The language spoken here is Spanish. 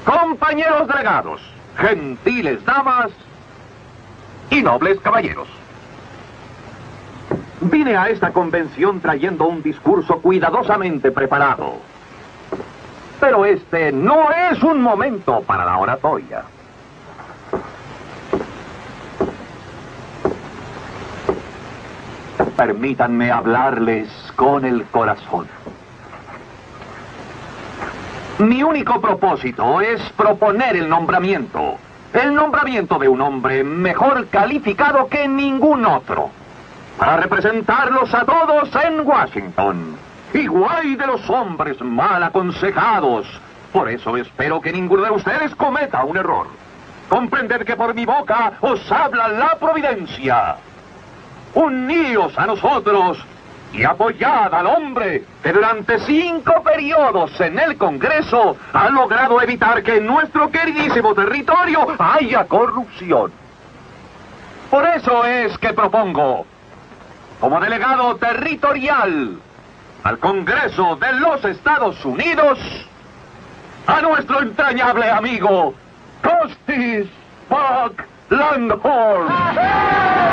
Compañeros delegados, gentiles damas y nobles caballeros. Vine a esta convención trayendo un discurso cuidadosamente preparado. Pero este no es un momento para la oratoria. Permítanme hablarles con el corazón. Mi único propósito es proponer el nombramiento de un hombre mejor calificado que ningún otro, para representarlos a todos en Washington. Y guay de los hombres mal aconsejados. Por eso espero que ninguno de ustedes cometa un error. Comprended que por mi boca os habla la providencia. Uníos a nosotros y apoyad al hombre que durante 5 periodos en el Congreso ha logrado evitar que en nuestro queridísimo territorio haya corrupción. Por eso es que propongo, como delegado territorial al Congreso de los Estados Unidos, a nuestro entrañable amigo Costis Buck Langhorne.